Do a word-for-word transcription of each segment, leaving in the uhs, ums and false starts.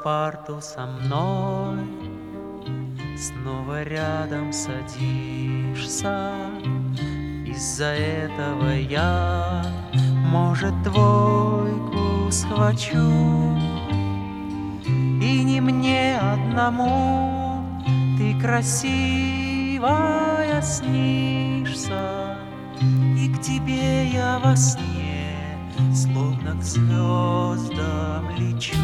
парту со мной, снова рядом садишься. Из-за этого я, может, двойку схвачу. И не мне одному ты красивая снишься, и к тебе я во сне словно к звездам лечу.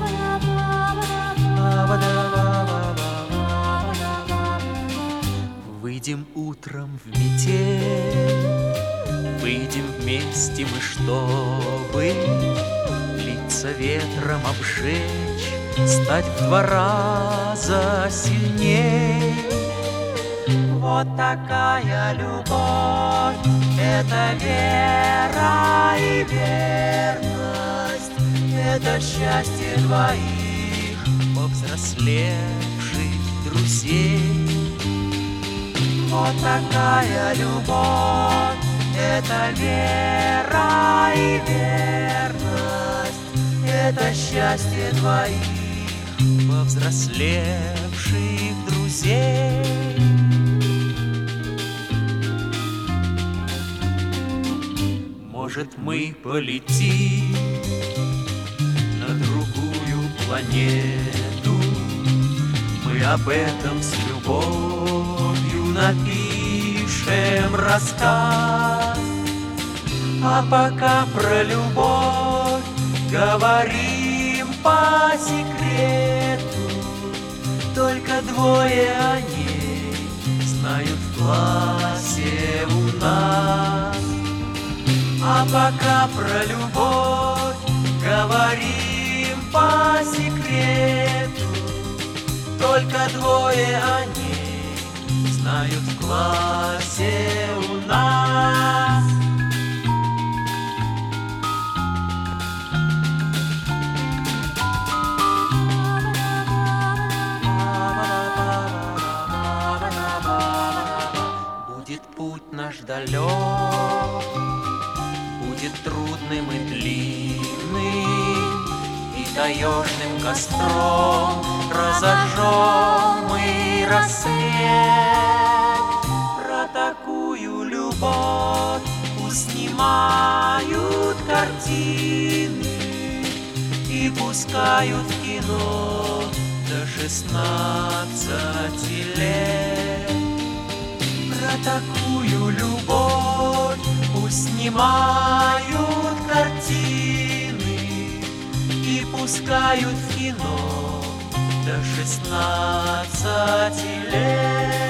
Выйдем утром в метель, выйдем вместе мы, чтобы лица ветром обжечь, стать в два раза сильней. Вот такая любовь, это вера и верность, это счастье двоих повзрослевших друзей. Вот такая любовь, это вера и верность, это счастье двоих повзрослевших друзей. Может, мы полетим на другую планету, мы об этом с любовью напишем рассказ. А пока про любовь говорим по секрету, только двое о ней знают в классе у нас. А пока про любовь говорим по секрету, только двое о ней знают в классе у нас. Будет путь наш далек, будет трудным и длинным, и таежным костром разожжем мы рассвет. Про такую любовь пусть снимают картины и пускают в кино до шестнадцати лет. Про такую любовь пусть снимают картины и пускают в кино до шестнадцати лет.